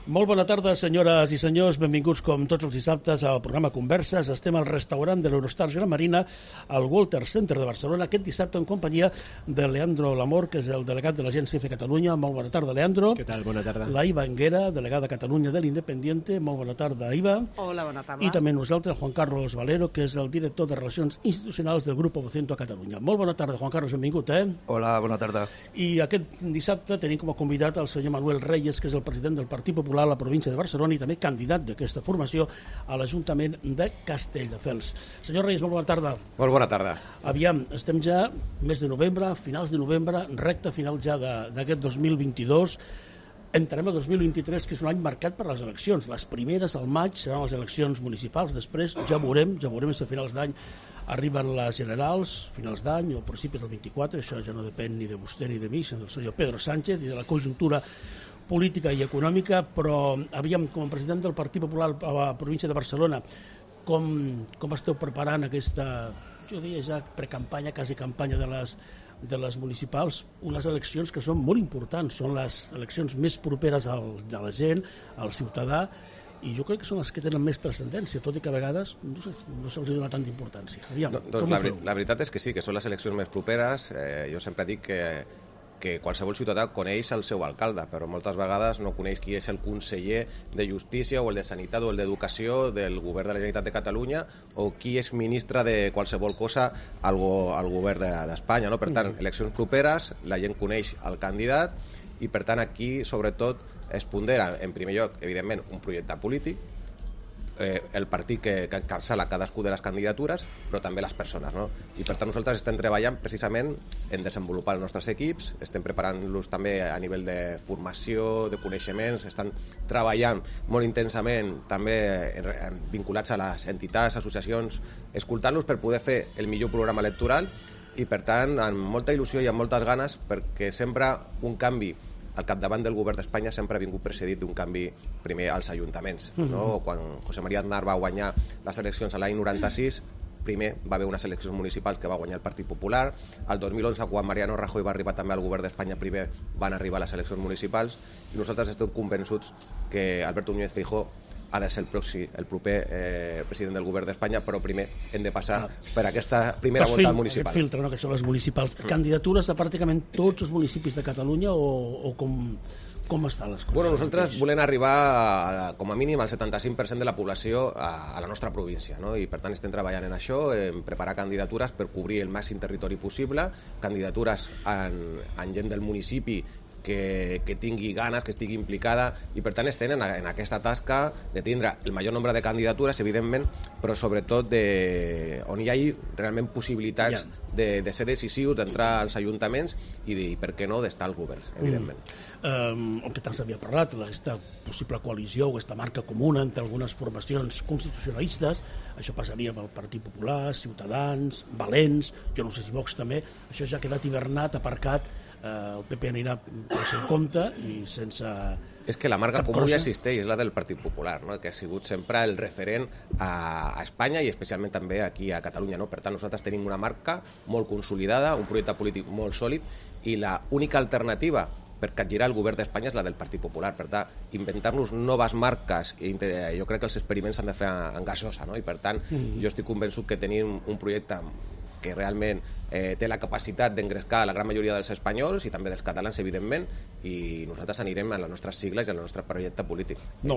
Molt bona tarda, senyores i senyors. Benvinguts, com tots els dissabtes, al programa Converses. Estem al restaurant de l'Eurostars Gran Marina, al Walter Center de Barcelona, aquest dissabte en companyia de Leandro Lamor, que és el delegat de l'Agència EFE Catalunya. Molt bona tarda, Leandro. Què tal? Bona tarda. La Iva Anguera, delegada a Catalunya de l'Independiente. Molt bona tarda, Iva. Hola, bona tarda. I també nosaltres, Juan Carlos Valero, que és el director de Relacions Institucionals del Grupo Vocento a Catalunya. Molt bona tarda, Juan Carlos, benvingut, Hola, bona tarda. I aquest dissabte tenim com a convidat el senyor Manuel Reyes, que és el president del Partit Popular a la província de Barcelona i també candidat d'aquesta formació a l'Ajuntament de Castelldefels. Senyor Reyes, molt bona tarda. Molt bona tarda. Aviam, estem ja mes de novembre, finals de novembre, recta final ja d'aquest 2022. Entrarem al 2023, que és un any marcat per les eleccions. Les primeres al maig seran les eleccions municipals, després ja veurem si a finals d'any arriben les generals, finals d'any o principis del 24, això ja no depèn ni de vostè ni de mi, sinó del senyor Pedro Sánchez i de la conjuntura política i econòmica, però aviam, com a president del Partit Popular a la província de Barcelona, com esteu preparant aquesta, jo diria ja precampanya, quasi campanya de les municipals, unes eleccions que són molt importants, són les eleccions més properes a la gent, al ciutadà, i jo crec que són les que tenen més transcendència, tot i que a vegades no se'ls dona tanta importància. Aviam, com ho feu? La veritat és que sí, que són les eleccions més properes. Jo sempre dic que qualsevol ciutadà coneix el seu alcalde, però moltes vegades no coneix qui és el conseller de Justícia o el de Sanitat o el d'Educació del govern de la Generalitat de Catalunya o qui és ministre de qualsevol cosa al govern d'Espanya. No? Per tant, eleccions properes, la gent coneix el candidat i, per tant, aquí, sobretot, es pondera, en primer lloc, evidentment, un projecte polític, el partit que encapçala cadascú de les candidatures, però també les persones, no? I per tant nosaltres estem treballant precisament en desenvolupar els nostres equips, estem preparant-los també a nivell de formació, de coneixements, estan treballant molt intensament també vinculats a les entitats, associacions, escoltant-los per poder fer el millor programa electoral i per tant amb molta il·lusió i amb moltes ganes, perquè sempre un canvi al capdavant del govern d'Espanya sempre ha vingut precedit d'un canvi primer als ajuntaments. No? Quan José María Aznar va guanyar les eleccions a l'any 96, primer va haver unes eleccions municipals que va guanyar el Partit Popular. El 2011, quan Mariano Rajoy va arribar també al govern d'Espanya, primer van arribar les eleccions municipals i nosaltres estem convençuts que Alberto Núñez Feijóo ha de ser el proper president del govern d'Espanya, però primer hem de passar per aquesta primera volta municipal. Aquest filtre, no? Que són les municipals. Candidatures a pràcticament tots els municipis de Catalunya o com estan les coses? Bueno, nosaltres volem arribar com a mínim al 75% de la població a la nostra província, no? I per tant estem treballant en això, en preparar candidatures per cobrir el màxim territori possible, candidatures en gent del municipi que tingui ganes, que estigui implicada i per tant estem en aquesta tasca de tindre el major nombre de candidatures, evidentment, però sobretot on hi hagi realment possibilitats de ser decisius, d'entrar als ajuntaments i per què no d'estar al govern, evidentment. El que tant s'havia parlat, aquesta possible coalició o aquesta marca comuna entre algunes formacions constitucionalistes, això passaria pel Partit Popular, Ciutadans, Valents, jo no sé si Vox també, això ja ha quedat hivernat, aparcat, el PP anirà pel seu compte i sense... És que la marca comú ja existeix, és la del Partit Popular, no? Que ha sigut sempre el referent a Espanya i especialment també aquí a Catalunya. No? Per tant, nosaltres tenim una marca molt consolidada, un projecte polític molt sòlid i l'única alternativa per capgirar el govern d'Espanya és la del Partit Popular. Per tant, inventar-nos noves marques, jo crec que els experiments s'han de fer en gasosa, no? I per tant, jo estic convençut que tenim un projecte que realment té la capacitat d'engrescar la gran majoria dels espanyols i també dels catalans, evidentment, i nosaltres anirem a les nostres sigles i al nostre projecte polític.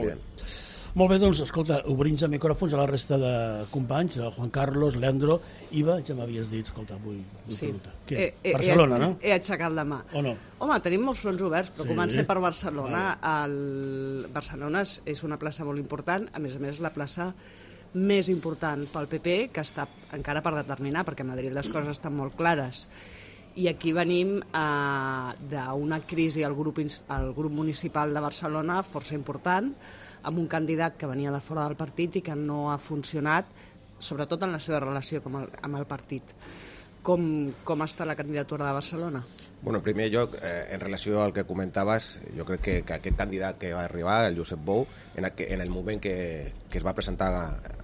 Molt bé, doncs, escolta, obrim ja micròfons a la resta de companys, Juan Carlos, Leandro, Iva, ja m'havies dit, escolta, vull preguntar. Barcelona, no? He aixecat la mà. O no? Home, tenim molts fronts oberts, però comencem per Barcelona. Barcelona és una plaça molt important, a més, la plaça més important pel PP, que està encara per determinar, perquè a Madrid les coses estan molt clares. I aquí venim d'una crisi al grup municipal de Barcelona força important, amb un candidat que venia de fora del partit i que no ha funcionat, sobretot en la seva relació amb el partit. Com està la candidatura de Barcelona? Bueno, en primer lloc, en relació al que comentaves, jo crec que aquest candidat que va arribar, el Josep Bou, en el moment que es va presentar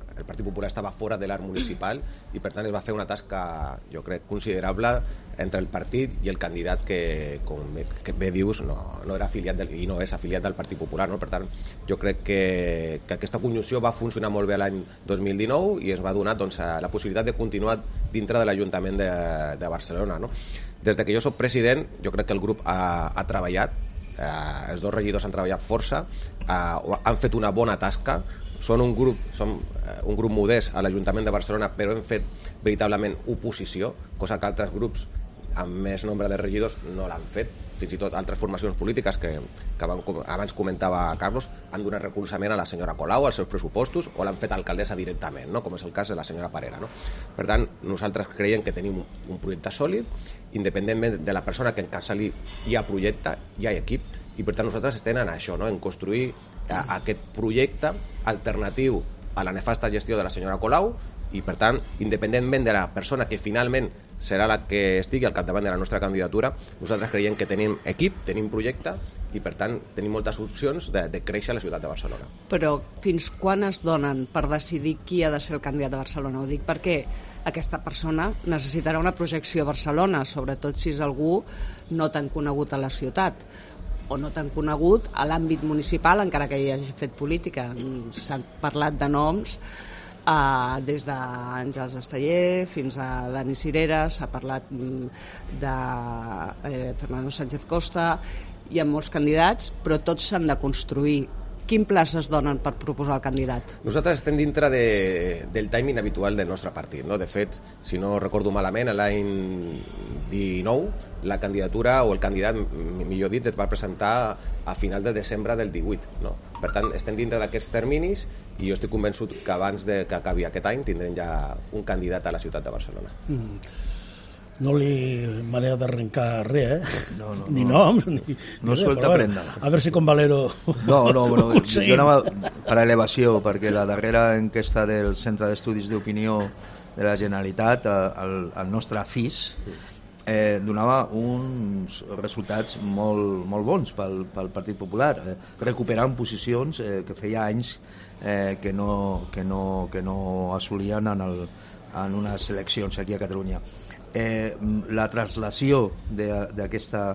el Partit Popular estava fora de l'arc municipal i per tant es va fer una tasca, jo crec, considerable entre el partit i el candidat que, com bé dius, no era afiliat i no és afiliat del Partit Popular, no? Per tant, jo crec que aquesta conjunció va funcionar molt bé l'any 2019 i es va donar doncs, la possibilitat de continuar dintre de l'Ajuntament de Barcelona, no? Des de que jo soc president, jo crec que el grup ha treballat, els dos regidors han treballat força, han fet una bona tasca, som un grup modest a l'Ajuntament de Barcelona, però hem fet veritablement oposició, cosa que altres grups amb més nombre de regidors no l'han fet. Fins i tot altres formacions polítiques que abans comentava Carlos han donat recolzament a la senyora Colau, als seus pressupostos, o l'han fet alcaldessa directament, no? Com és el cas de la senyora Parera, no? Per tant, nosaltres creiem que tenim un projecte sòlid, independentment de la persona que encapçali hi ha projecte, hi ha equip, i per tant nosaltres estem en això, no? En construir aquest projecte alternatiu a la nefasta gestió de la senyora Colau, i per tant, independentment de la persona que finalment serà la que estigui al capdavant de la nostra candidatura, nosaltres creiem que tenim equip, tenim projecte i per tant tenim moltes opcions de créixer a la ciutat de Barcelona. Però fins quan es donen per decidir qui ha de ser el candidat de Barcelona? Ho dic perquè aquesta persona necessitarà una projecció a Barcelona, sobretot si és algú no tan conegut a la ciutat o no tan conegut a l'àmbit municipal, encara que hi hagi fet política. S'han parlat de noms des d'Àngels Esteller fins a Dani Cirera, s'ha parlat de Fernando Sánchez Costa, hi ha molts candidats, però tots s'han de construir. Quin plaç es donen per proposar el candidat? Nosaltres estem dintre del timing habitual del nostre partit, no? De fet, si no recordo malament, l'any 19 la candidatura o el candidat, millor dit, es va presentar a final de desembre del 18, no? Per tant, estem dintre d'aquests terminis i jo estic convençut que abans que acabi aquest any tindrem ja un candidat a la ciutat de Barcelona. No li manera d'arrencar res, No, ni noms, ni no res, suelta però prenda. A veure si con Valero... Bueno, jo anava per elevació, perquè la darrera enquesta del Centre d'Estudis d'Opinió de la Generalitat, el nostre FIS, donava uns resultats molt bons pel Partit Popular, recuperant posicions que feia anys que no assolien en unes eleccions aquí a Catalunya. La translació d'aquesta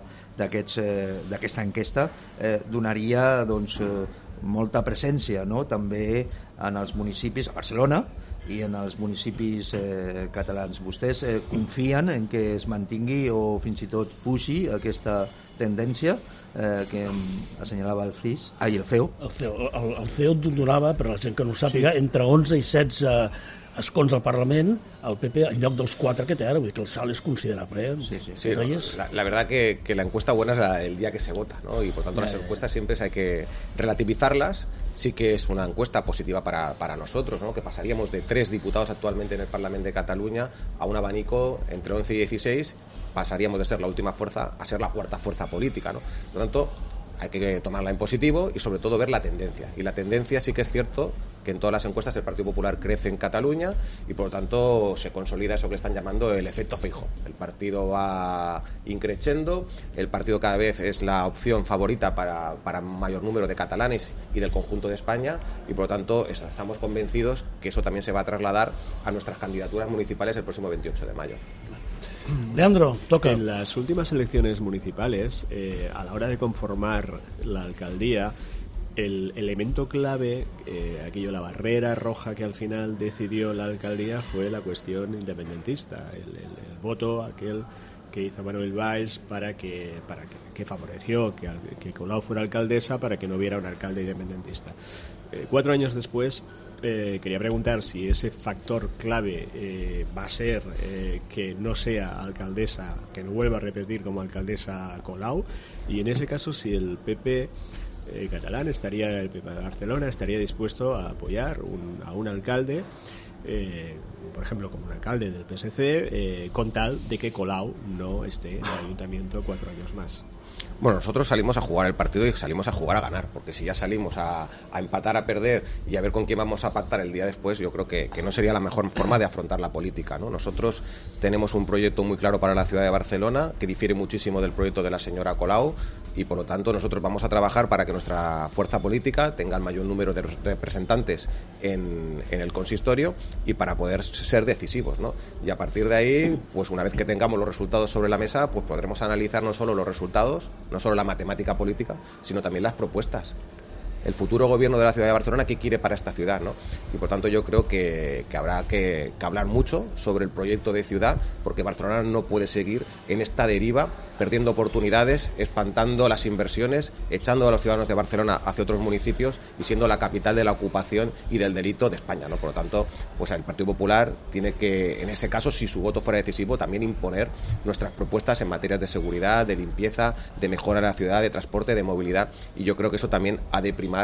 enquesta donaria doncs, molta presència, no? També en els municipis, a Barcelona i en els municipis catalans. Vostès confien en que es mantingui o fins i tot puixi aquesta tendència que assenyalava el CEO? El CEO donava, per a la gent que no ho sàpiga, entre 11 i 16 escons al Parlament, al PP, en lloc dels 4 que té ara, vull dir que el salt es considerable. Sí, no, la verdad que la encuesta buena es el día que se vota, ¿no? Y por tanto las encuestas siempre hay que relativizarlas. Sí que es una encuesta positiva para nosotros, ¿no? Que pasaríamos de 3 diputados actualmente en el Parlamento de Cataluña a un abanico entre 11 y 16, pasaríamos de ser la última fuerza a ser la cuarta fuerza política, ¿no? Por lo tanto, hay que tomarla en positivo y sobre todo ver la tendencia. Y la tendencia sí que es cierto que en todas las encuestas el Partido Popular crece en Cataluña y por lo tanto se consolida eso que le están llamando el efecto Feijóo. El partido va increciendo, el partido cada vez es la opción favorita para mayor número de catalanes y del conjunto de España y por lo tanto estamos convencidos que eso también se va a trasladar a nuestras candidaturas municipales el próximo 28 de mayo. Leandro, toca. En las últimas elecciones municipales, a la hora de conformar la alcaldía, el elemento clave, la barrera roja que al final decidió la alcaldía fue la cuestión independentista, el voto aquel que hizo Manuel Valls para que favoreció que Colau fuera alcaldesa para que no hubiera un alcalde independentista. 4 años después, quería preguntar si ese factor clave va a ser que no sea alcaldesa, que no vuelva a repetir como alcaldesa Colau, y en ese caso si el PP catalán el PP de Barcelona estaría dispuesto a apoyar a un alcalde por ejemplo, como un alcalde del PSC, con tal de que Colau no esté en el ayuntamiento 4 años más. Bueno, nosotros salimos a jugar el partido y salimos a jugar a ganar, porque si ya salimos a empatar, a perder y a ver con quién vamos a pactar el día después, yo creo que no sería la mejor forma de afrontar la política, ¿no? Nosotros tenemos un proyecto muy claro para la ciudad de Barcelona, que difiere muchísimo del proyecto de la señora Colau, y por lo tanto nosotros vamos a trabajar para que nuestra fuerza política tenga el mayor número de representantes en el consistorio y para poder ser decisivos, ¿no? Y a partir de ahí, pues una vez que tengamos los resultados sobre la mesa, pues podremos analizar no solo los resultados, no solo la matemática política, sino también las propuestas. El futuro gobierno de la ciudad de Barcelona, ¿qué quiere para esta ciudad, ¿no? Y por tanto yo creo que habrá que hablar mucho sobre el proyecto de ciudad, porque Barcelona no puede seguir en esta deriva, perdiendo oportunidades, espantando las inversiones, echando a los ciudadanos de Barcelona hacia otros municipios y siendo la capital de la ocupación y del delito de España, ¿no? Por lo tanto, pues el Partido Popular tiene que, en ese caso, si su voto fuera decisivo, también imponer nuestras propuestas en materias de seguridad, de limpieza, de mejora de la ciudad, de transporte, de movilidad, y yo creo que eso también ha de primar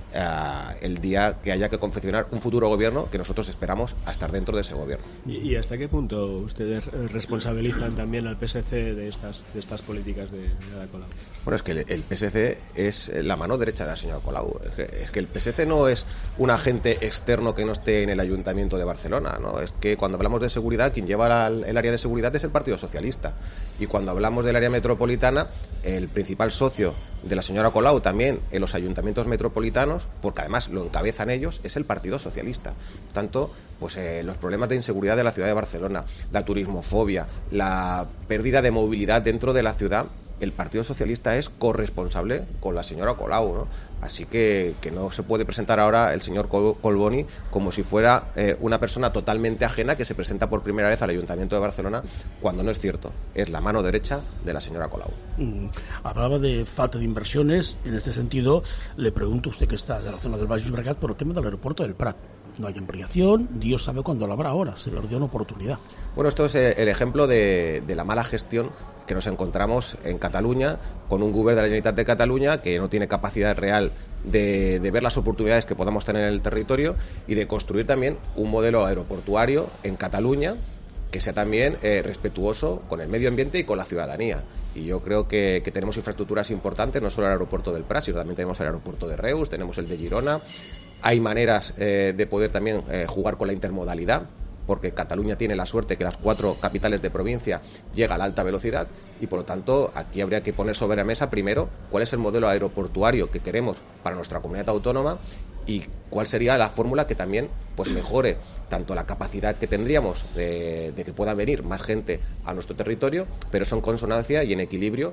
el día que haya que confeccionar un futuro gobierno, que nosotros esperamos a estar dentro de ese gobierno. ¿Y hasta qué punto ustedes responsabilizan también al PSC de estas políticas de Ada Colau? Bueno, es que el PSC es la mano derecha de la señora Colau. Es que el PSC no es un agente externo que no esté en el Ayuntamiento de Barcelona, ¿no? Es que cuando hablamos de seguridad, quien lleva el área de seguridad es el Partido Socialista. Y cuando hablamos del área metropolitana, el principal socio de la señora Colau también en los ayuntamientos metropolitanos, porque además lo encabezan ellos, es el Partido Socialista. Tanto, pues los problemas de inseguridad de la ciudad de Barcelona, la turismofobia, la pérdida de movilidad dentro de la ciudad, el Partido Socialista es corresponsable con la señora Colau, ¿no? Así que no se puede presentar ahora el señor Collboni como si fuera una persona totalmente ajena que se presenta por primera vez al Ayuntamiento de Barcelona, cuando no es cierto. Es la mano derecha de la señora Colau. Hablaba de falta de inversiones. En este sentido, le pregunto a usted, que está de la zona del Baix Llobregat, por el tema del aeropuerto del Prat. No hay ampliación, Dios sabe cuándo lo habrá ahora, se le dio una oportunidad. Bueno, esto es el ejemplo de la mala gestión que nos encontramos en Cataluña, con un govern de la Generalitat de Cataluña que no tiene capacidad real de ver las oportunidades que podamos tener en el territorio y de construir también un modelo aeroportuario en Cataluña que sea también respetuoso con el medio ambiente y con la ciudadanía. Y yo creo que tenemos infraestructuras importantes, no solo el aeropuerto del Prat, sino también tenemos el aeropuerto de Reus, tenemos el de Girona. Hay maneras de poder también jugar con la intermodalidad, porque Cataluña tiene la suerte que las 4 capitales de provincia llega a la alta velocidad y por lo tanto aquí habría que poner sobre la mesa primero cuál es el modelo aeroportuario que queremos para nuestra comunidad autónoma y cuál sería la fórmula que también pues mejore tanto la capacidad que tendríamos de que pueda venir más gente a nuestro territorio, pero eso en consonancia y en equilibrio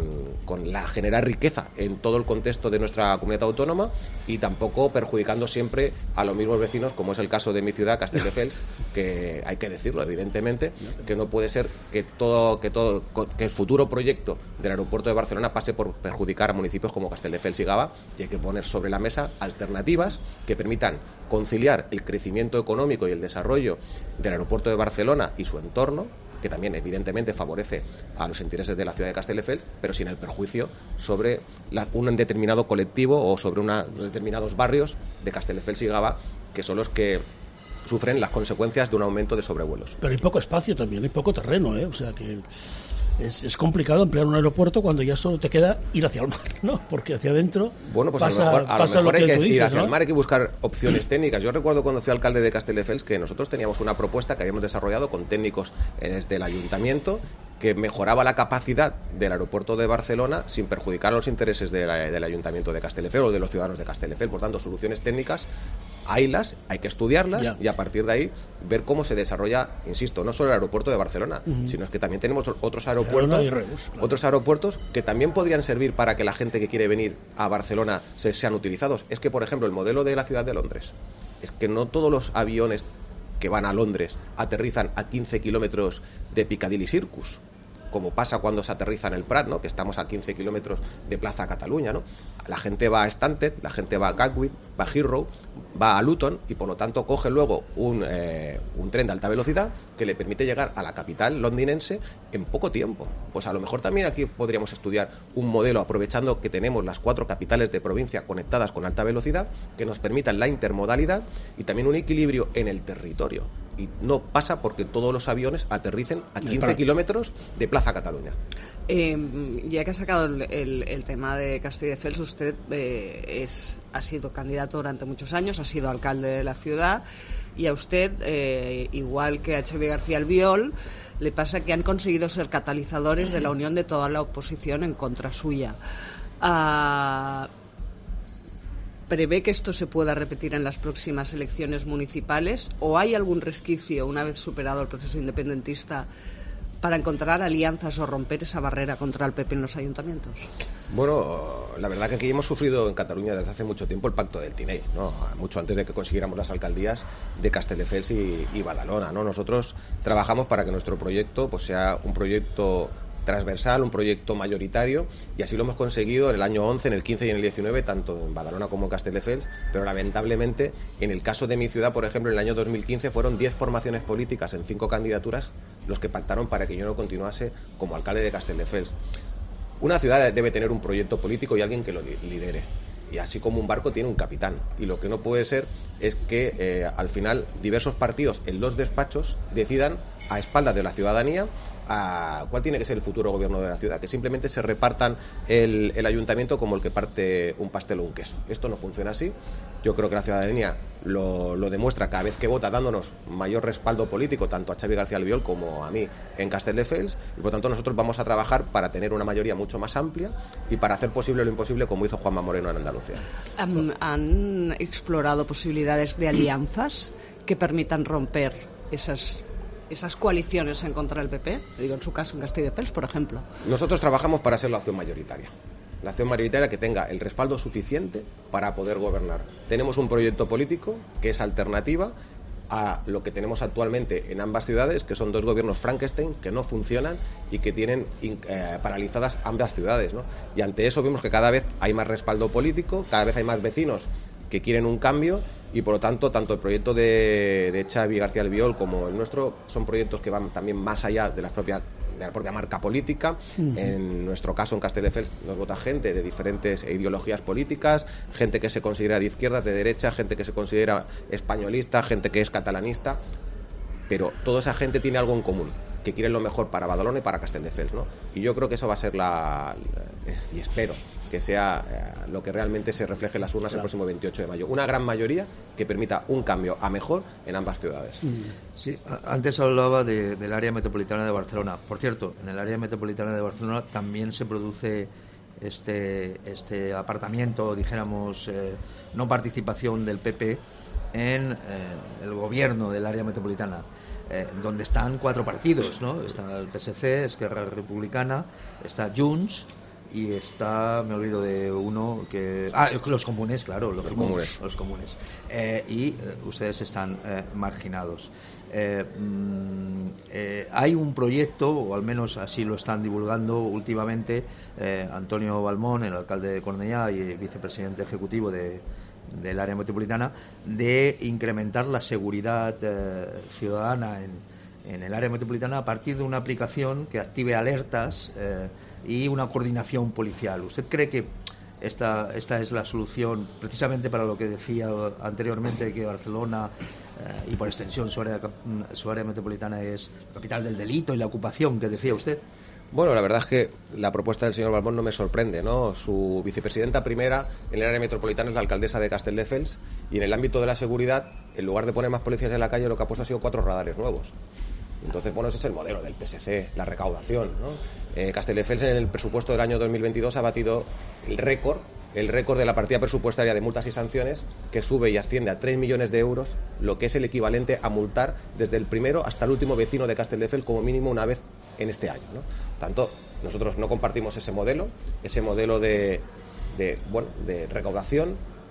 con la generar riqueza en todo el contexto de nuestra comunidad autónoma y tampoco perjudicando siempre a los mismos vecinos, como es el caso de mi ciudad, Castelldefels, que hay que decirlo evidentemente, que no puede ser que el futuro proyecto del aeropuerto de Barcelona pase por perjudicar a municipios como Castelldefels y Gavà, y hay que poner sobre la mesa alternativas que permitan conciliar el crecimiento económico y el desarrollo del aeropuerto de Barcelona y su entorno, que también evidentemente favorece a los intereses de la ciudad de Castelldefels, pero sin el perjuicio sobre un determinado colectivo o sobre determinados barrios de Castelldefels y Gavà, que son los que sufren las consecuencias de un aumento de sobrevuelos. Pero hay poco espacio también, hay poco terreno, o sea que es complicado emplear un aeropuerto cuando ya solo te queda ir hacia el mar, ¿no? Porque hacia adentro bueno, pues pasa, a lo mejor hay que ir hacia el mar, hay que buscar opciones Sí. técnicas. Yo recuerdo cuando fui alcalde de Castelldefels que nosotros teníamos una propuesta que habíamos desarrollado con técnicos desde el ayuntamiento que mejoraba la capacidad del aeropuerto de Barcelona sin perjudicar los intereses del ayuntamiento de Castelldefels o de los ciudadanos de Castelldefels. Por tanto, soluciones técnicas hay que estudiarlas y a partir de ahí ver cómo se desarrolla, insisto, no solo el aeropuerto de Barcelona, sino es que también tenemos otros aeropuertos, otros aeropuertos que también podrían servir para que la gente que quiere venir a Barcelona sean utilizados. Es que, por ejemplo, el modelo de la ciudad de Londres, es que no todos los aviones que van a Londres aterrizan a 15 kilómetros de Piccadilly Circus. como pasa cuando se aterriza en el Prat, ¿no? Que estamos a 15 kilómetros de Plaza Cataluña, ¿no? La gente va a Stansted, la gente va a Gatwick, va a Heathrow, va a Luton y por lo tanto coge luego un tren de alta velocidad que le permite llegar a la capital londinense en poco tiempo. Pues a lo mejor también aquí podríamos estudiar un modelo aprovechando que tenemos las 4 capitales de provincia conectadas con alta velocidad que nos permitan la intermodalidad y también un equilibrio en el territorio. Y no pasa porque todos los aviones aterricen a 15 kilómetros de Plaza Cataluña. Ya que ha sacado el tema de Castelldefels, usted ha sido candidato durante muchos años, ha sido alcalde de la ciudad, y a usted, igual que a Xavi García Albiol, le pasa que han conseguido ser catalizadores de la unión de toda la oposición en contra suya. ¿Prevé que esto se pueda repetir en las próximas elecciones municipales o hay algún resquicio, una vez superado el proceso independentista, para encontrar alianzas o romper esa barrera contra el PP en los ayuntamientos? Bueno, la verdad que aquí hemos sufrido en Cataluña desde hace mucho tiempo el pacto del Tinell, ¿no? Mucho antes de que consiguiéramos las alcaldías de Castelldefels y Badalona, ¿no? Nosotros trabajamos para que nuestro proyecto pues sea un proyecto transversal, un proyecto mayoritario, y así lo hemos conseguido en el año 11, en el 15 y en el 19, tanto en Badalona como en Castelldefels, pero lamentablemente en el caso de mi ciudad, por ejemplo, en el año 2015 fueron 10 formaciones políticas en 5 candidaturas los que pactaron para que yo no continuase como alcalde de Castelldefels. Una ciudad debe tener un proyecto político y alguien que lo lidere. Y así como un barco tiene un capitán. Y lo que no puede ser es que al final diversos partidos en los despachos decidan a espaldas de la ciudadanía cuál tiene que ser el futuro gobierno de la ciudad, que simplemente se repartan el ayuntamiento como el que parte un pastel o un queso. Esto no funciona así. Yo creo que la ciudadanía lo demuestra cada vez que vota, dándonos mayor respaldo político tanto a Xavi García Albiol como a mí en Castelldefels, y por tanto nosotros vamos a trabajar para tener una mayoría mucho más amplia y para hacer posible lo imposible, como hizo Juanma Moreno en Andalucía. ¿Han explorado posibilidades de alianzas que permitan romper esas coaliciones en contra del PP? Digo, en su caso, en Castelldefels, por ejemplo. Nosotros trabajamos para ser la opción mayoritaria. La acción mayoritaria que tenga el respaldo suficiente para poder gobernar. Tenemos un proyecto político que es alternativa a lo que tenemos actualmente en ambas ciudades, que son 2 gobiernos Frankenstein que no funcionan y que tienen paralizadas ambas ciudades, ¿no? Y ante eso vemos que cada vez hay más respaldo político, cada vez hay más vecinos que quieren un cambio, y por lo tanto tanto el proyecto de Xavi García Albiol como el nuestro son proyectos que van también más allá de la propia marca política. En nuestro caso en Castelldefels nos vota gente de diferentes ideologías políticas, gente que se considera de izquierdas, de derecha, gente que se considera españolista, gente que es catalanista, pero toda esa gente tiene algo en común, que quieren lo mejor para Badalona y para Castelldefels, ¿no? Y yo creo que eso va a ser y espero que sea lo que realmente se refleje en las urnas el próximo 28 de mayo. Una gran mayoría que permita un cambio a mejor en ambas ciudades. Sí, antes hablaba del área metropolitana de Barcelona. Por cierto, en el área metropolitana de Barcelona también se produce este apartamiento, dijéramos, no participación del PP en el gobierno del área metropolitana, donde están 4 partidos, ¿no? Está el PSC, Esquerra Republicana, está Junts y está, me olvido de uno que... los comunes, claro, los comunes. Y ustedes están marginados. Hay un proyecto, o al menos así lo están divulgando últimamente, Antonio Balmón, el alcalde de Cornellá y vicepresidente ejecutivo del área metropolitana, de incrementar la seguridad ciudadana en el área metropolitana a partir de una aplicación que active alertas y una coordinación policial. ¿Usted cree que esta es la solución precisamente para lo que decía anteriormente, que Barcelona y por extensión su área metropolitana es capital del delito y la ocupación que decía usted? Bueno, la verdad es que la propuesta del señor Balmón no me sorprende, ¿no? Su vicepresidenta primera en el área metropolitana es la alcaldesa de Castelldefels, y en el ámbito de la seguridad, en lugar de poner más policías en la calle, lo que ha puesto ha sido 4 radares nuevos. Entonces, bueno, ese es el modelo del PSC, la recaudación, ¿no? Castelldefels en el presupuesto del año 2022 ha batido el récord de la partida presupuestaria de multas y sanciones, que sube y asciende a 3 millones de euros, lo que es el equivalente a multar desde el primero hasta el último vecino de Castelldefels como mínimo una vez en este año, ¿no? Tanto, nosotros no compartimos ese modelo de recaudación,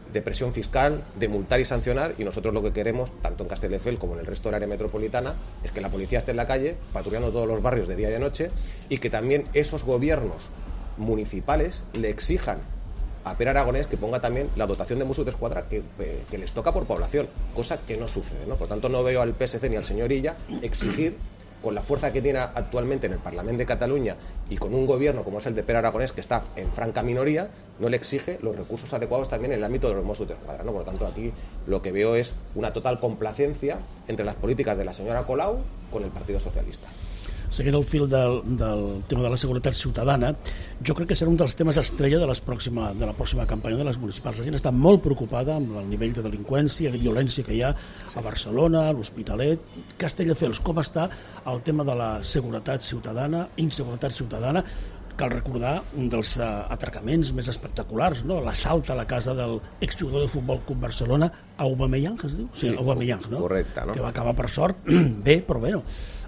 de presión fiscal, de multar y sancionar, y nosotros lo que queremos, tanto en Castelldefels como en el resto del área metropolitana, es que la policía esté en la calle, patrullando todos los barrios de día y de noche, y que también esos gobiernos municipales le exijan a Pere Aragonés que ponga también la dotación de Mossos d'Esquadra que les toca por población, cosa que no sucede, ¿no? Por tanto, no veo al PSC ni al señor Illa exigir, con la fuerza que tiene actualmente en el Parlamento de Cataluña y con un gobierno como es el de Pere Aragonés, que está en franca minoría, no le exige los recursos adecuados también en el ámbito de los Mossos d'Esquadra, ¿no? Por lo tanto, aquí lo que veo es una total complacencia entre las políticas de la señora Colau con el Partido Socialista. Seguint el fil del tema de la seguretat ciutadana, jo crec que serà un dels temes estrella de la pròxima campanya de les municipals. La gent està molt preocupada amb el nivell de delinqüència, de violència que hi ha a Barcelona, a l'Hospitalet. Castelldefels, com està el tema de la seguretat ciutadana, inseguretat ciutadana? Cal recordar un dels atracaments més espectaculars, no? L'assalt a la casa del exjugador de Futbol Club Barcelona, Aubameyang, es diu? Sí, Aubameyang, no? Correcte, no? Que va acabar, per sort, bé, però bé.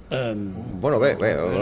Bueno, bé,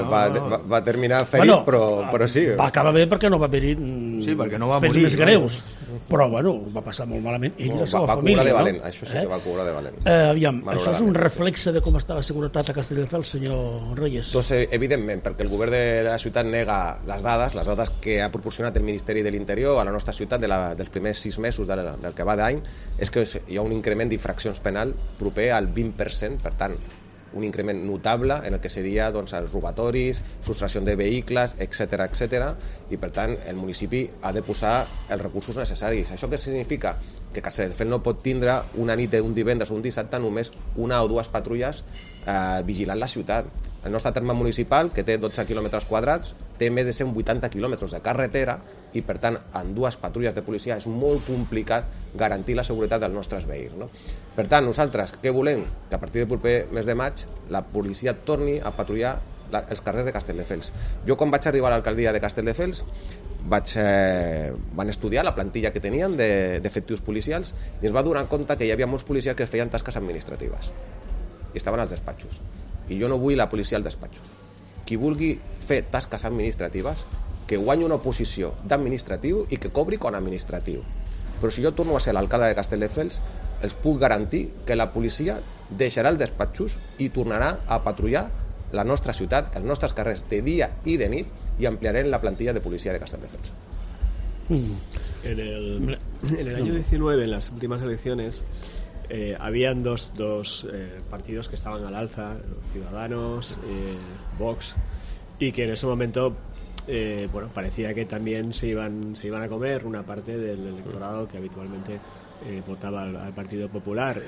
va terminar ferit, però sí. Va acabar bé perquè no va haver-hi perquè no va fets morir, més greus. Però, bueno, va passar molt malament. Ell i la seva família, de no? valent, això sí que va cobrar de valent. Aviam, això és un reflexe de com està la seguretat a Castelldefels, senyor Reyes? Doncs, evidentment, perquè el govern de la ciutat nega les dades que ha proporcionat el Ministeri de l'Interior a la nostra ciutat dels primers 6 mesos del que va d'any, és que hi ha un increment d'infraccions penal proper al 20%, per tant, un increment notable en el que seria doncs, els robatoris, sustracció de vehicles, etc, i per tant el municipi ha de posar els recursos necessaris. Això què significa? Que Castelldefels no pot tindre una nit d'un divendres o un dissabte només una o dues patrulles vigilant la ciutat. El nostre terme municipal, que té 12 quilòmetres quadrats, té més de 180 quilòmetres de carretera i, per tant, amb 2 patrulles de policia és molt complicat garantir la seguretat dels nostres veïns, no? Per tant, nosaltres què volem? Que a partir del proper mes de maig la policia torni a patrullar els carrers de Castelldefels. Jo, quan vaig arribar a l'alcaldia de Castelldefels, van estudiar la plantilla que tenien d'efectius policials i ens va donar compte que hi havia molts policies que feien tasques administratives i estaven als despatxos. I jo no vull la policia als despatxos. Qui vulgui fer tasques administratives, que guanyi una posició d'administratiu i que cobri com a administratiu. Però si jo torno a ser l'alcalde de Castelldefels, els puc garantir que la policia deixarà els despatxos i tornarà a patrullar la nostra ciutat, els nostres carrers de dia i de nit, i ampliarem la plantilla de policia de Castelldefels. En el año 19, en las últimas elecciones, habían dos partidos que estaban al alza, Ciudadanos, Vox, y que en ese momento parecía que también se iban a comer una parte del electorado que habitualmente votaba al Partido Popular.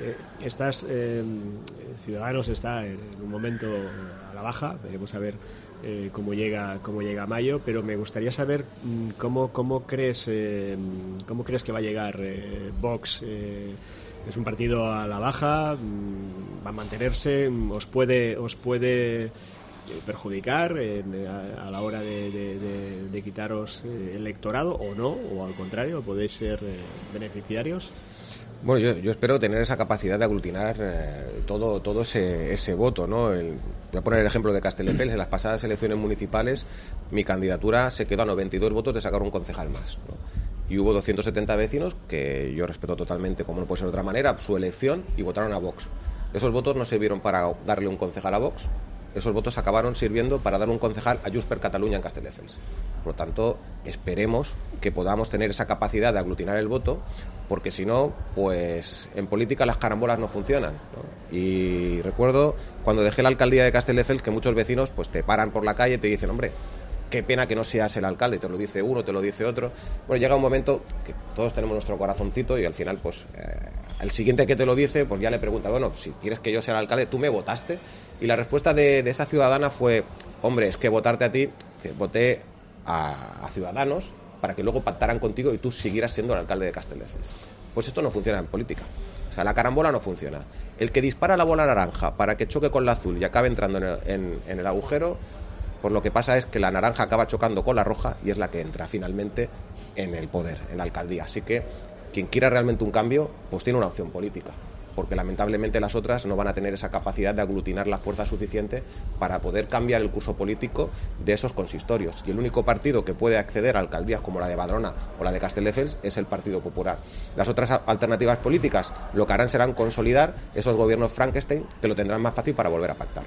Ciudadanos está en un momento a la baja, veremos a ver cómo llega mayo, pero me gustaría saber cómo crees que va a llegar Vox. Es un partido a la baja, va a mantenerse, os puede perjudicar a la hora de quitaros electorado o no, o al contrario, podéis ser beneficiarios. Bueno, yo espero tener esa capacidad de aglutinar todo ese voto, ¿no? Voy a poner el ejemplo de Castelldefels. En las pasadas elecciones municipales mi candidatura se quedó a 92 votos de sacar un concejal más, ¿no? Y hubo 270 vecinos que yo respeto totalmente, como no puede ser de otra manera, su elección, y votaron a Vox. Esos votos no sirvieron para darle un concejal a Vox, esos votos acabaron sirviendo para dar un concejal a Junts per Catalunya en Castelldefels. Por lo tanto, esperemos que podamos tener esa capacidad de aglutinar el voto, porque si no, pues en política las carambolas no funcionan, ¿no? Y recuerdo cuando dejé la alcaldía de Castelldefels que muchos vecinos pues te paran por la calle y te dicen, hombre, qué pena que no seas el alcalde, te lo dice uno, te lo dice otro. Bueno, llega un momento que todos tenemos nuestro corazoncito y al final, pues, el siguiente que te lo dice, pues ya le pregunta, bueno, si quieres que yo sea el alcalde, ¿tú me votaste? Y la respuesta de esa ciudadana fue, hombre, es que votarte a ti, voté a Ciudadanos para que luego pactaran contigo y tú siguieras siendo el alcalde de Castelldefels. Pues esto no funciona en política. O sea, la carambola no funciona. El que dispara la bola naranja para que choque con la azul y acabe entrando en el agujero, pues lo que pasa es que la naranja acaba chocando con la roja y es la que entra finalmente en el poder, en la alcaldía. Así que quien quiera realmente un cambio, pues tiene una opción política. porque lamentablemente las otras no van a tener esa capacidad de aglutinar la fuerza suficiente para poder cambiar el curso político de esos consistorios. Y el único partido que puede acceder a alcaldías como la de Badalona o la de Castelldefels es el Partido Popular. Las otras alternativas políticas lo que harán serán consolidar esos gobiernos Frankenstein, que lo tendrán más fácil para volver a pactar.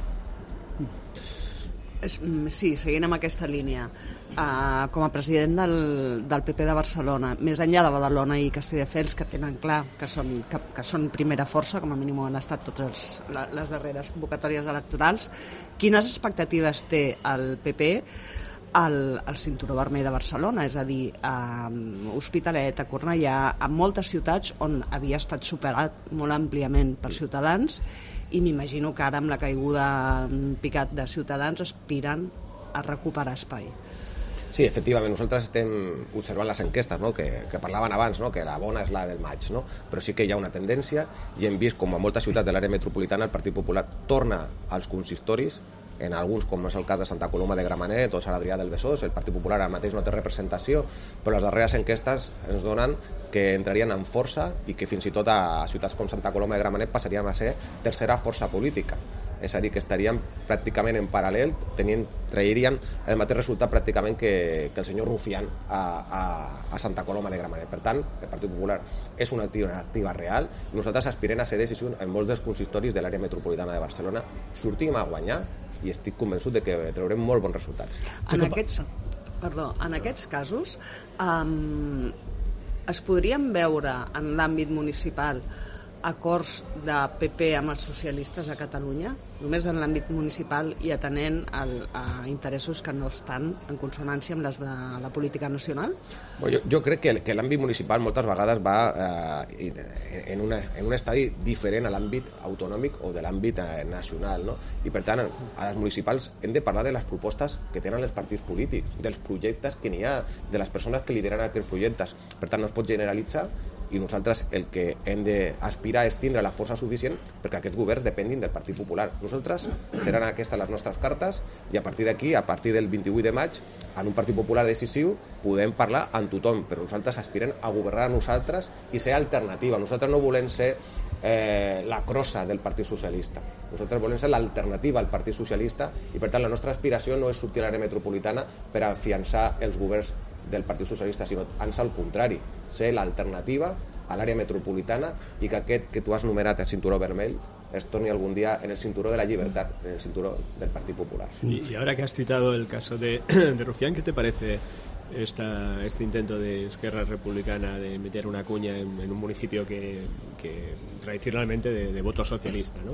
Sí, seguint amb aquesta línia, com a president del PP de Barcelona, més enllà de Badalona i Castelldefels, que tenen clar que són primera força, com a mínim ho han estat totes les darreres convocatòries electorals, quines expectatives té el PP al cinturó vermell de Barcelona, és a dir, a Hospitalet, a Cornellà, a moltes ciutats on havia estat superat molt àmpliament per Ciutadans, i m'imagino que ara amb la caiguda en picat de Ciutadans aspiren a recuperar espai. Sí, efectivament, nosaltres estem observant les enquestes, no? que parlaven abans, no? que la bona és la del maig, no? Però sí que hi ha una tendència i hem vist com a moltes ciutats de l'àrea metropolitana el Partit Popular torna als consistoris, en alguns, com és el cas de Santa Coloma de Gramenet o Sant Adrià del Besòs. El Partit Popular ara mateix no té representació, però les darreres enquestes ens donen que entrarien en força i que fins i tot a ciutats com Santa Coloma de Gramenet passarien a ser tercera força política. És a dir, que estaríem pràcticament en paral·lel, trairien el mateix resultat pràcticament que el senyor Rufián a Santa Coloma de Gramenet. Per tant, el Partit Popular és una alternativa real i nosaltres aspirem a ser decisius en molts dels consistoris de l'àrea metropolitana de Barcelona. Sortim a guanyar i estic convençut de que traurem molt bons resultats. En aquests casos es podrien veure en l'àmbit municipal acords de PP amb els socialistes a Catalunya, només en l'àmbit municipal i atenent a interessos que no estan en consonància amb les de la política nacional? Jo crec que l'àmbit municipal moltes vegades va en un estadi diferent a l'àmbit autonòmic o de l'àmbit nacional, no? I per tant, a les municipals hem de parlar de les propostes que tenen els partits polítics, dels projectes que n'hi ha, de les persones que lideren aquests projectes. Per tant, no es pot generalitzar i nosaltres el que hem d'aspirar és tindre la força suficient perquè aquests governs depenguin del Partit Popular. Nosaltres seran aquestes les nostres cartes i a partir d'aquí, a partir del 28 de maig, en un Partit Popular decisiu, podem parlar amb tothom, però nosaltres aspirem a governar a nosaltres i ser alternativa. Nosaltres no volem ser la crossa del Partit Socialista. Nosaltres volem ser l'alternativa al Partit Socialista i per tant la nostra aspiració no és sortir a l'àrea metropolitana per afiançar els governs del Partit Socialista, sinó ans al contrari, ser l'alternativa a l'àrea metropolitana i que aquest que tu has numerat el cinturó vermell es torni algún día en el cinturó de la libertad, en el cinturó del Partido Popular. Y ahora que has citado el caso de Rufián, ¿qué te parece este intento de Esquerra Republicana de meter una cuña en un municipio que tradicionalmente de voto socialista, ¿no?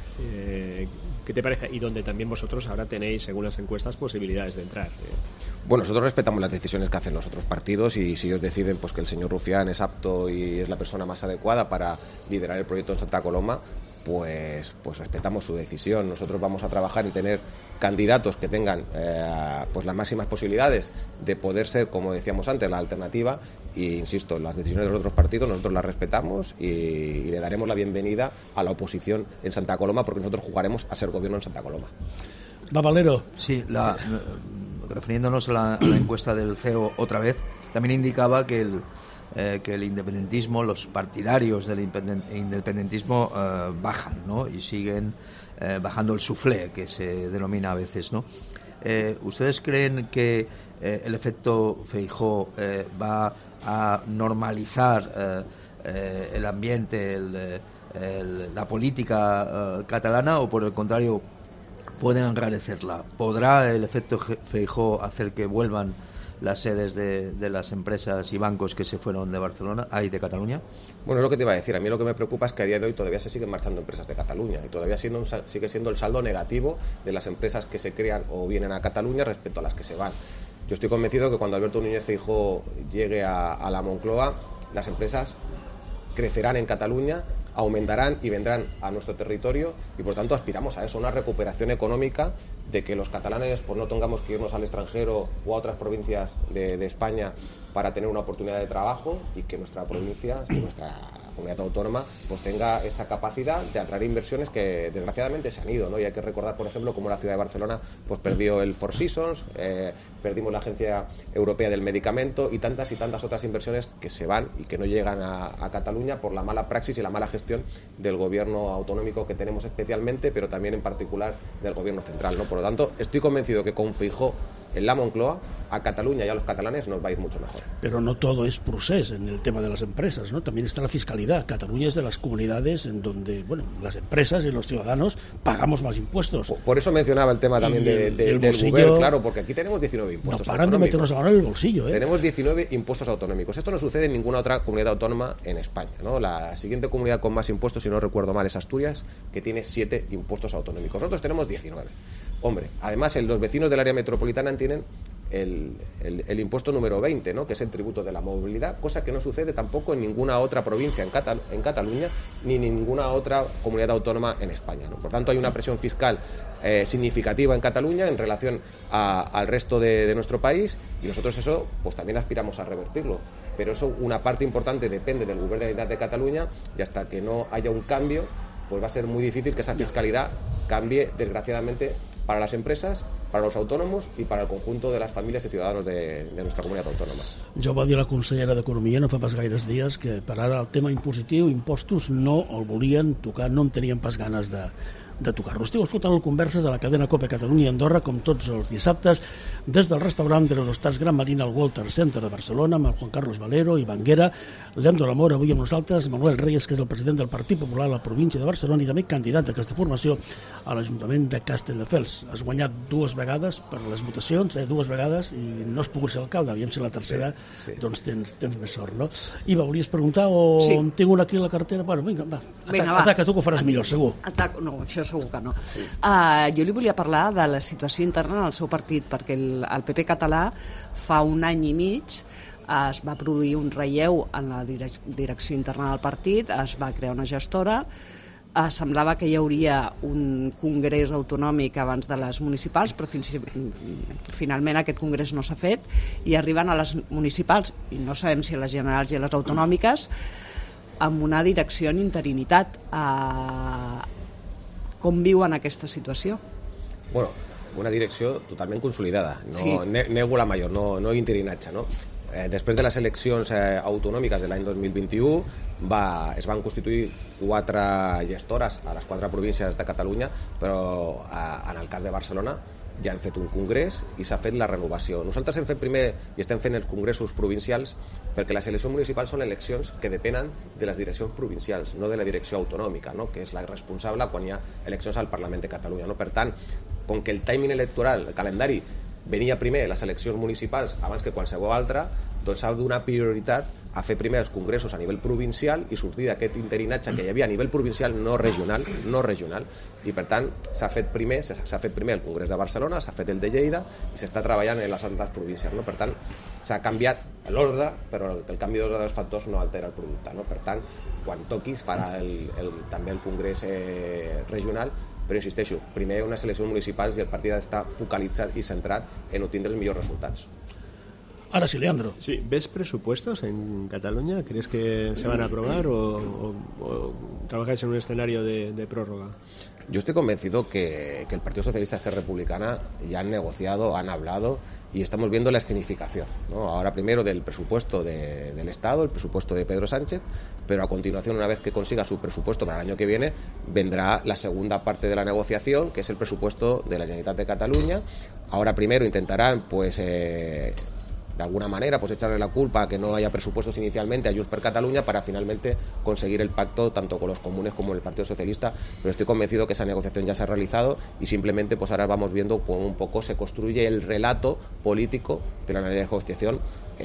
¿Qué te parece? Y donde también vosotros ahora tenéis, según las encuestas, posibilidades de entrar. Bueno, nosotros respetamos las decisiones que hacen los otros partidos y si ellos deciden pues que el señor Rufián es apto y es la persona más adecuada para liderar el proyecto en Santa Coloma, pues respetamos su decisión. Nosotros vamos a trabajar en tener candidatos que tengan pues las máximas posibilidades de poder ser, como decíamos antes, la alternativa. Y insisto, las decisiones de los otros partidos nosotros las respetamos y le daremos la bienvenida a la oposición en Santa Coloma porque nosotros jugaremos a ser gobierno en Santa Coloma. Va, Valero. Sí, refiriéndonos a la encuesta del CEO otra vez, también indicaba que el independentismo, los partidarios del independentismo bajan, ¿no? Y siguen bajando el soufflé, que se denomina a veces, ¿no? ¿Ustedes creen que el efecto Feijóo va a normalizar el ambiente, la política catalana o por el contrario pueden enrarecerla? ¿Podrá el efecto Feijóo hacer que vuelvan las sedes de las empresas y bancos que se fueron de Barcelona, de Cataluña? Bueno, es lo que te iba a decir. A mí lo que me preocupa es que a día de hoy todavía se siguen marchando empresas de Cataluña y todavía sigue siendo el saldo negativo de las empresas que se crean o vienen a Cataluña respecto a las que se van. Yo estoy convencido que cuando Alberto Núñez Feijóo llegue a la Moncloa, las empresas crecerán en Cataluña, aumentarán y vendrán a nuestro territorio y por tanto aspiramos a eso, una recuperación económica, de que los catalanes pues no tengamos que irnos al extranjero o a otras provincias de España para tener una oportunidad de trabajo y que nuestra provincia, nuestra comunidad autónoma pues tenga esa capacidad de atraer inversiones que desgraciadamente se han ido, ¿no? Y hay que recordar, por ejemplo, cómo la ciudad de Barcelona pues perdió el Four Seasons, perdimos la Agencia Europea del Medicamento y tantas otras inversiones que se van y que no llegan a Cataluña por la mala praxis y la mala gestión del gobierno autonómico que tenemos especialmente, pero también en particular del gobierno central, ¿no? Por lo tanto, estoy convencido que con Feijóo en la Moncloa, a Cataluña y a los catalanes nos va a ir mucho mejor. Pero no todo es procés en el tema de las empresas, ¿no? También está la fiscalidad. Cataluña es de las comunidades en donde, bueno, las empresas y los ciudadanos pagamos más impuestos. Por eso mencionaba el tema también del bolsillo, claro, porque aquí tenemos 19 impuestos. No paran de meternos la mano en el bolsillo, ¿eh? Tenemos 19 impuestos autonómicos. Esto no sucede en ninguna otra comunidad autónoma en España, ¿no? La siguiente comunidad con más impuestos, si no recuerdo mal, es Asturias, que tiene 7 impuestos autonómicos. Nosotros tenemos 19. Hombre, además los vecinos del área metropolitana tienen el impuesto número 20, ¿no? Que es el tributo de la movilidad, cosa que no sucede tampoco en ninguna otra provincia en Cataluña ni en ninguna otra comunidad autónoma en España, ¿no? Por tanto, hay una presión fiscal significativa en Cataluña en relación al resto de nuestro país, y nosotros eso pues también aspiramos a revertirlo. Pero eso, una parte importante depende del Gobierno de la Generalitat de Cataluña, y hasta que no haya un cambio, pues va a ser muy difícil que esa fiscalidad cambie, desgraciadamente, para las empresas, para los autónomos i per al conjunto de les famílies i ciutadans de nuestra comunitat autònoma. Ja ho va dir la consellera d'Economia no fa pas gaires dies, que per ara el tema impositiu, impostos, no el volien tocar, no en tenien pas ganes de tocar-lo. Esteu escoltant el Converses de la cadena COPE Catalunya i Andorra, com tots els dissabtes, des del restaurant de l'Eurostars Gran Marina al Walter Center de Barcelona, amb el Juan Carlos Valero i Banguera, Leandro Lamor, avui amb nosaltres, Manuel Reyes, que és el president del Partit Popular a la província de Barcelona i també candidat d'aquesta formació a l'Ajuntament de Castelldefels. Has guanyat 2 vegades per les votacions, 2 vegades, i no has pogut ser alcalde. Aviam si la tercera doncs tens més sort, no? I volies preguntar o tinc una aquí a la cartera? Bueno, vinga, va. Ataca tu, que ho faràs millor, segur. No, això segur que no. Jo li volia parlar de la situació interna en el seu partit, perquè el PP català fa un any i mig es va produir un relleu en la direcció interna del partit, es va crear una gestora, semblava que hi hauria un congrés autonòmic abans de les municipals, però finalment aquest congrés no s'ha fet, i arriben a les municipals, i no sabem si a les generals i a les autonòmiques, amb una direcció en interinitat. Com viuen aquesta situació? Bueno, una direcció totalment consolidada. Nego la major, no interinatge, no? Després de les eleccions autonòmiques de l'any 2021 es van constituir 4 gestores a les 4 províncies de Catalunya, però en el cas de Barcelona ja han fet un congrés i s'ha fet la renovació. Nosaltres hem fet primer i estem fent els congressos provincials perquè les eleccions municipals són eleccions que depenen de les direccions provincials, no de la direcció autonòmica, no? Que és la responsable quan hi ha eleccions al Parlament de Catalunya, no? Per tant, com que el timing electoral, el calendari, venia primer les eleccions municipals abans que qualsevol altra, doncs s'ha de donar prioritat a fer primer els congressos a nivell provincial i sortir d'aquest interinatge que hi havia a nivell provincial, no regional, i per tant s'ha fet primer el Congrés de Barcelona, s'ha fet el de Lleida i s'està treballant en les altres províncies, no? Per tant, s'ha canviat l'ordre, però el canvi d'ordre dels factors no altera el producte, no? Per tant, quan toquis farà també el Congrés regional, però insisteixo, primer unes eleccions municipals i el partit està focalitzat i centrat en obtindre els millors resultats. Ahora sí, Leandro. Sí, ¿ves presupuestos en Cataluña? ¿Crees que se van a aprobar o trabajáis en un escenario de prórroga? Yo estoy convencido que el Partido Socialista y Esquerra Republicana ya han negociado, han hablado y estamos viendo la escenificación, ¿no? Ahora primero del presupuesto del Estado, el presupuesto de Pedro Sánchez, pero a continuación, una vez que consiga su presupuesto para el año que viene, vendrá la segunda parte de la negociación, que es el presupuesto de la Generalitat de Cataluña. Ahora primero intentarán, pues, de alguna manera, pues echarle la culpa a que no haya presupuestos inicialmente a Junts per Catalunya para finalmente conseguir el pacto tanto con los comunes como el Partido Socialista, pero estoy convencido que esa negociación ya se ha realizado y simplemente pues ahora vamos viendo cómo un poco se construye el relato político de la negociación.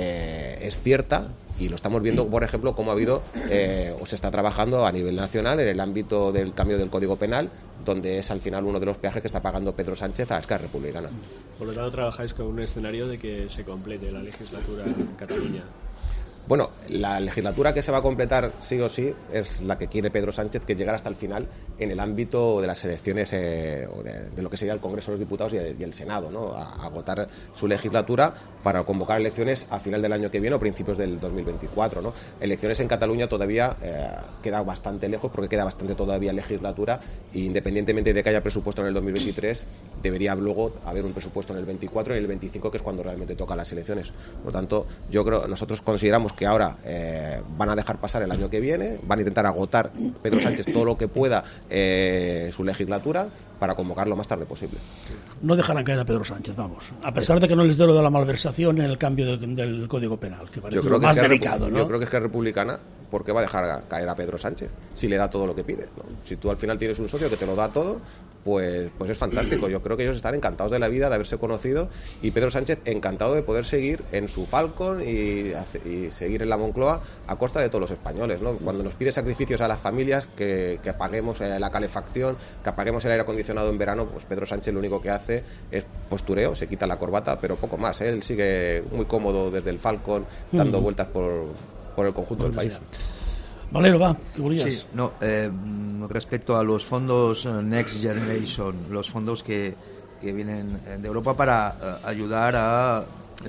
Es cierta y lo estamos viendo, por ejemplo, cómo ha habido o se está trabajando a nivel nacional en el ámbito del cambio del Código Penal, donde es al final uno de los peajes que está pagando Pedro Sánchez a Esquerra Republicana. Por lo tanto, trabajáis con un escenario de que se complete la legislatura en Cataluña. Bueno, la legislatura que se va a completar sí o sí es la que quiere Pedro Sánchez, que es llegar hasta el final en el ámbito de las elecciones o de lo que sería el Congreso de los Diputados y el Senado, ¿no? A agotar su legislatura para convocar elecciones a final del año que viene o principios del 2024, ¿no? Elecciones en Cataluña todavía queda bastante lejos porque queda bastante todavía legislatura e independientemente de que haya presupuesto en el 2023, debería luego haber un presupuesto en el 24 y en el 25, que es cuando realmente tocan las elecciones. Por lo tanto, yo creo, nosotros consideramos que ahora van a dejar pasar el año que viene, van a intentar agotar Pedro Sánchez todo lo que pueda su legislatura para convocar lo más tarde posible. No dejarán caer a Pedro Sánchez, vamos. A pesar de que no les dé lo de la malversación en el cambio del Código Penal, que parece lo más delicado, ¿no? Yo creo que es que es republicana, ¿por qué va a dejar caer a Pedro Sánchez si le da todo lo que pide, ¿no? Si tú al final tienes un socio que te lo da todo, pues es fantástico. Yo creo que ellos están encantados de la vida de haberse conocido y Pedro Sánchez encantado de poder seguir en su Falcon y seguir en la Moncloa a costa de todos los españoles, ¿no? Cuando nos pide sacrificios a las familias, que apaguemos la calefacción, que apaguemos el aire acondicionado en verano, pues Pedro Sánchez lo único que hace es postureo, se quita la corbata, pero poco más, ¿eh? Él sigue muy cómodo desde el Falcon dando vueltas por el conjunto del país. Valero, va, ¿qué volvías? Sí, no, respecto a los fondos Next Generation, los fondos que vienen de Europa para ayudar a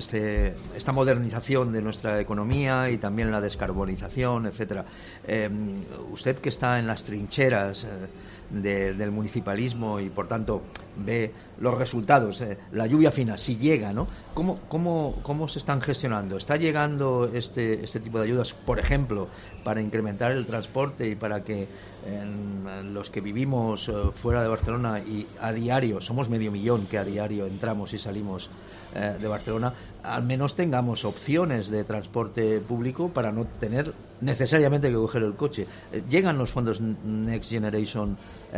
esta modernización de nuestra economía y también la descarbonización, etcétera. Usted que está en las trincheras del municipalismo y por tanto ve los resultados, la lluvia fina, si llega, ¿no? ¿Cómo se están gestionando? ¿Está llegando este tipo de ayudas, por ejemplo, para incrementar el transporte y para que los que vivimos fuera de Barcelona y a diario, somos 500.000 que a diario entramos y salimos de Barcelona, al menos tengamos opciones de transporte público para no tener necesariamente que coger el coche? ¿Llegan los fondos Next Generation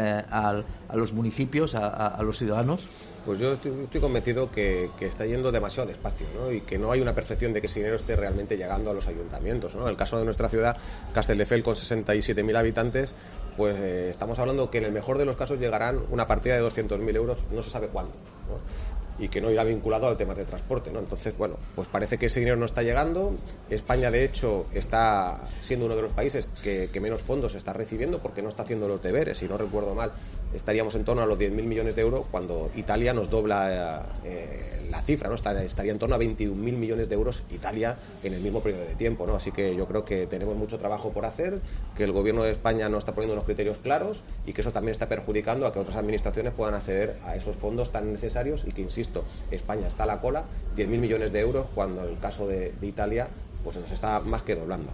a los municipios, a los ciudadanos? Pues yo estoy convencido que está yendo demasiado despacio, ¿no? Y que no hay una percepción de que ese dinero esté realmente llegando a los ayuntamientos, ¿no? En el caso de nuestra ciudad, Castelldefels, con 67.000 habitantes, pues estamos hablando que en el mejor de los casos llegarán una partida de 200.000 euros, no se sabe cuándo, ¿no? Y que no irá vinculado al tema de transporte, ¿no? Entonces, bueno, pues parece que ese dinero no está llegando. España, de hecho, está siendo uno de los países que menos fondos está recibiendo porque no está haciendo los deberes. Si no recuerdo mal, estaríamos en torno a los 10.000 millones de euros cuando Italia nos dobla la cifra, ¿no? Estaría en torno a 21.000 millones de euros Italia en el mismo periodo de tiempo, ¿no? Así que yo creo que tenemos mucho trabajo por hacer, que el gobierno de España no está poniendo unos criterios claros y que eso también está perjudicando a que otras administraciones puedan acceder a esos fondos tan necesarios y que, insisto, España está a la cola, 10.000 millones de euros, cuando en el caso de Italia pues nos está más que doblando.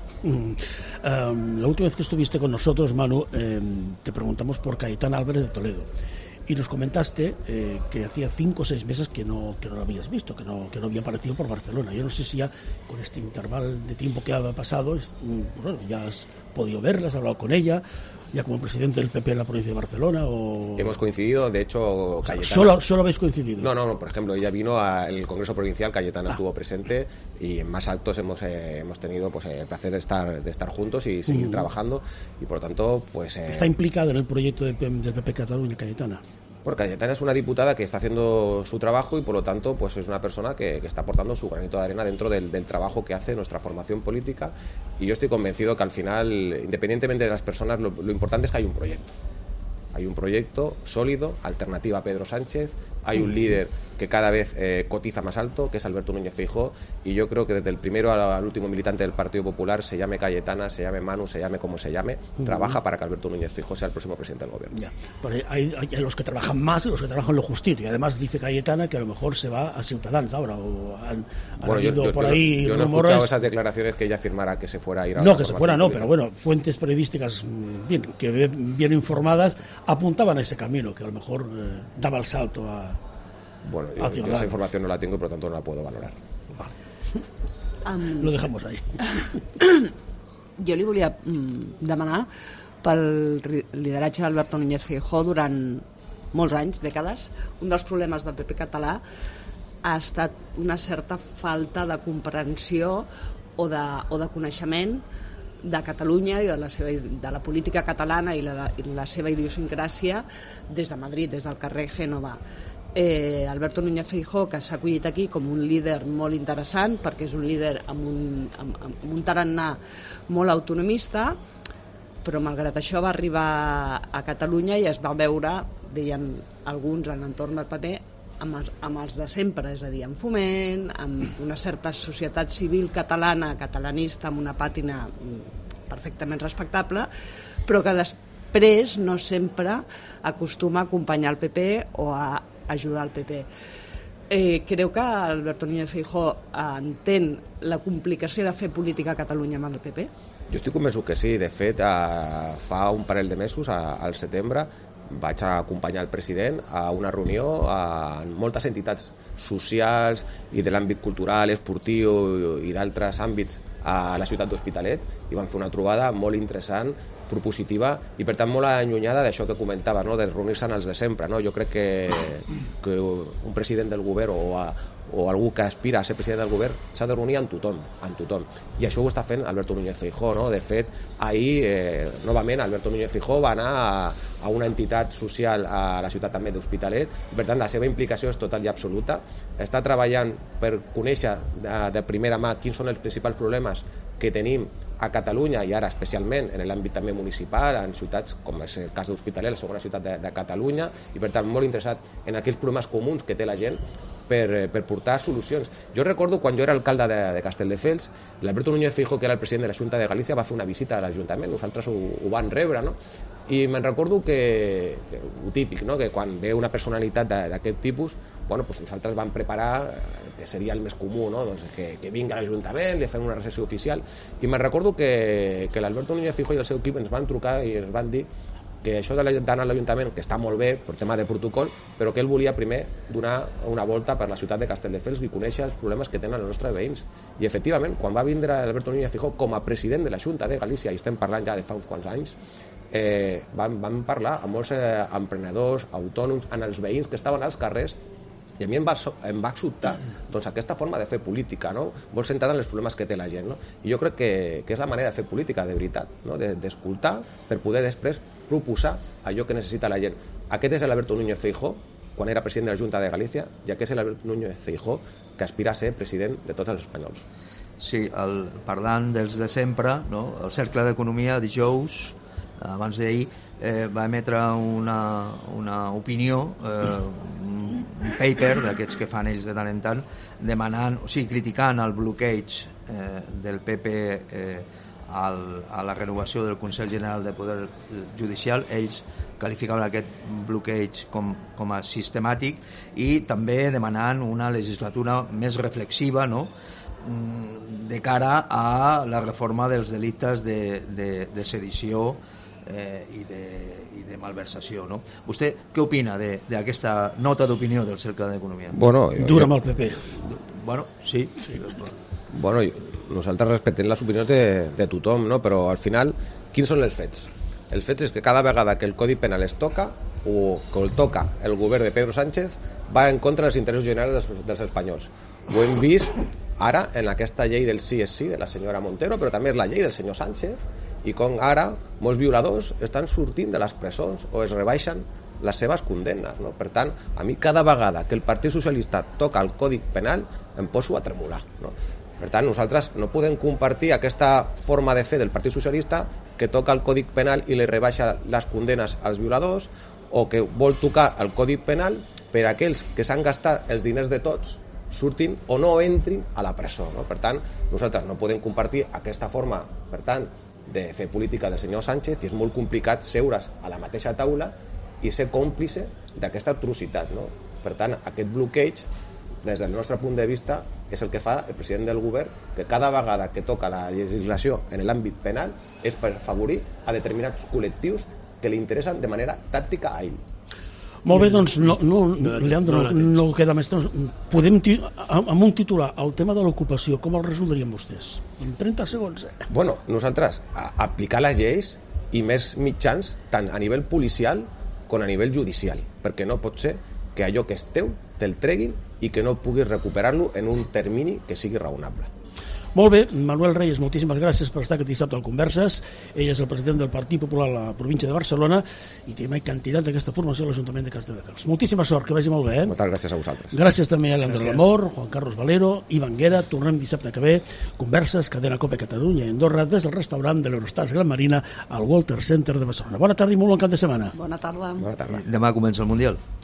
La última vez que estuviste con nosotros, Manu, te preguntamos por Cayetana Álvarez de Toledo y nos comentaste que hacía 5 o 6 meses que no lo habías visto, que no había aparecido por Barcelona. Yo no sé si ya con este intervalo de tiempo que ha pasado, pues bueno, ya has podido verla, has hablado con ella, ya como presidente del PP en la provincia de Barcelona, o... Hemos coincidido, de hecho, Cayetana... ¿Solo habéis coincidido? No, por ejemplo, ella vino al Congreso Provincial, Cayetana estuvo presente, y en más actos hemos tenido pues el placer de estar juntos y seguir trabajando, y por lo tanto, pues... ¿Está implicada en el proyecto del PP Cataluña, Cayetana? Porque Cayetana es una diputada que está haciendo su trabajo y por lo tanto pues es una persona que está aportando su granito de arena dentro del trabajo que hace nuestra formación política, y yo estoy convencido que al final, independientemente de las personas, lo importante es que hay un proyecto. Hay un proyecto sólido, alternativa a Pedro Sánchez, hay un líder que cada vez cotiza más alto, que es Alberto Núñez Feijóo, y yo creo que desde el primero al último militante del Partido Popular, se llame Cayetana, se llame Manu, se llame como se llame, trabaja para que Alberto Núñez Feijóo sea el próximo presidente del gobierno. Ya. Pero hay los que trabajan más y los que trabajan lo justito, y además dice Cayetana que a lo mejor se va a Ciutadans ahora, o han habido por ahí yo no he rumores. escuchado esas declaraciones que ella firmara que se fuera a ir a No, que se fuera no, pero bueno, fuentes periodísticas bien informadas apuntaban a ese camino, que a lo mejor daba el salto a... Bueno, yo esa información no la tengo y por lo tanto no la puedo valorar. Lo dejamos ahí. Jo li volia demanar pel lideratge d'Alberto Núñez Feijóo durant molts anys, dècades. Un dels problemes del PP català ha estat una certa falta de comprensió o de coneixement de Catalunya i de la política catalana i la seva idiosincràsia des de Madrid, des del carrer Gènova. Alberto Núñez Feijóo, que s'ha acollit aquí com un líder molt interessant, perquè és un líder amb un tarannà molt autonomista, però malgrat això va arribar a Catalunya i es va veure, deien alguns en l'entorn del PP, amb els de sempre, és a dir, amb Foment, amb una certa societat civil catalana, catalanista, amb una pàtina perfectament respectable, però que després no sempre acostuma a acompanyar el PP o a ajudar el PP. Creu que Alberto Núñez Feijóo entén la complicació de fer política a Catalunya amb el PP? Jo estic convençut que sí. De fet, fa un parell de mesos, al setembre, vaig acompanyar el president a una reunió amb moltes entitats socials i de l'àmbit cultural, esportiu i d'altres àmbits a la ciutat d'Hospitalet, i vam fer una trobada molt interessant, propositiva i per tant molt allunyada d'això que comentaves, no? De reunir-se en els de sempre, no? Jo crec que un president del govern o algú que aspira a ser president del govern s'ha de reunir amb tothom, i això ho està fent Alberto Núñez Feijóo, no? De fet, ahir novament Alberto Núñez Feijóo va anar a una entitat social a la ciutat també d'Hospitalet, i per tant la seva implicació és total i absoluta. Està treballant per conèixer de primera mà quins són els principals problemes que tenim a Catalunya, i ara especialment en l'àmbit també municipal, en ciutats com és el cas d'Hospitalet, la segona ciutat de Catalunya, i per tant molt interessat en aquells problemes comuns que té la gent per portar solucions. Jo recordo quan jo era alcalde de Castelldefels, l'Alberto Núñez Feijóo, que era el president de la Junta de Galícia, va fer una visita a l'Ajuntament, nosaltres ho van rebre, no? I me'n recordo que ho típic, no? Que quan ve una personalitat d'aquest tipus, bueno, pues nosaltres vam preparar que seria el més comú, no? Doncs que vingui a l'Ajuntament, li fem una recepció oficial, i me'n recordo que l'Alberto Núñez Feijóo i el seu equip ens van trucar i ens van dir que això d'anar a l'Ajuntament, que està molt bé per tema de protocol, però que ell volia primer donar una volta per la ciutat de Castelldefels i conèixer els problemes que tenen els nostres veïns. I efectivament, quan va vindre Alberto Núñez Feijóo com a president de la Junta de Galícia, i estem parlant ja de fa uns quants anys, vam parlar amb molts emprenedors, autònoms, amb els veïns que estaven als carrers, i a mi em va sobtar doncs, aquesta forma de fer política, no? Molt centrada en els problemes que té la gent, no? I jo crec que és la manera de fer política, de veritat, no? D'escoltar per poder després proposar allò que necessita la gent. Aquest és l'Alberto Núñez Feijóo, quan era president de la Junta de Galícia, i aquest és l'Alberto Núñez Feijóo que aspira a ser president de tots els espanyols. Sí, parlant dels de sempre, no? El Cercle d'Economia dijous, abans d'ahir, va emetre una opinió, un paper d'aquests que fan ells de tant en tant, demanant, o sigui, criticant el bloqueig del PP a la renovació del Consell General de Poder Judicial. Ells qualificaven aquest bloqueig com a sistemàtic, i també demanant una legislatura més reflexiva, no?, de cara a la reforma dels delictes de sedició i de malversació, no? Vostè què opina d'aquesta nota d'opinió del Cercle d'Economia? Bueno, dura amb el PP. Bueno, sí. Bueno, nosaltres respectem les opinions de tothom, no? Però al final, quins són els fets? Els fets és que cada vegada que el Codi Penal es toca, o que el toca el govern de Pedro Sánchez, va en contra dels interessos generals dels espanyols. Ho hem vist ara en aquesta llei del sí és sí de la senyora Montero, però també és la llei del senyor Sánchez, i com ara molts violadors estan sortint de les presons o es rebaixen les seves condemnes, no? Per tant, a mi cada vegada que el Partit Socialista toca el Codi Penal em poso a tremolar, no? Per tant, nosaltres no podem compartir aquesta forma de fer del Partit Socialista, que toca el Codi Penal i li rebaixa les condenes als violadors, o que vol tocar el Codi Penal per a aquells que s'han gastat els diners de tots surtin o no entrin a la presó, no? Per tant, nosaltres no podem compartir aquesta forma, per tant, de fer política del senyor Sánchez, i és molt complicat seure's a la mateixa taula i ser còmplice d'aquesta atrocitat, no? Per tant, aquest bloqueig, des del nostre punt de vista, és el que fa el president del govern, que cada vegada que toca la legislació en l'àmbit penal és per favorir a determinats col·lectius que li interessen de manera tàctica a ell. Molt bé, doncs, Leandro, no queda més temps. Podem, amb un titular, el tema de l'ocupació, com el resoldrien vostès? En 30 segons, Bueno, nosaltres, aplicar les lleis i més mitjans, tant a nivell policial com a nivell judicial, perquè no pot ser que allò que és teu te'l treguin i que no puguis recuperar-lo en un termini que sigui raonable. Molt bé, Manuel Reyes, moltíssimes gràcies per estar aquest dissabte al Converses. Ell és el president del Partit Popular a la província de Barcelona i també candidat d'aquesta formació a l'Ajuntament de Castelldefels. Moltíssima sort, que vagi molt bé. Moltes gràcies a vosaltres. Gràcies també a l'Andrés Lamor, Juan Carlos Valero, Ivan Guerra. Tornem dissabte que ve. Converses, Cadena Cope Catalunya i Andorra des del restaurant de l'Eurostars Gran Marina al Walter Center de Barcelona. Bona tarda i molt bon cap de setmana. Bona tarda. Bona tarda. Demà comença el Mundial.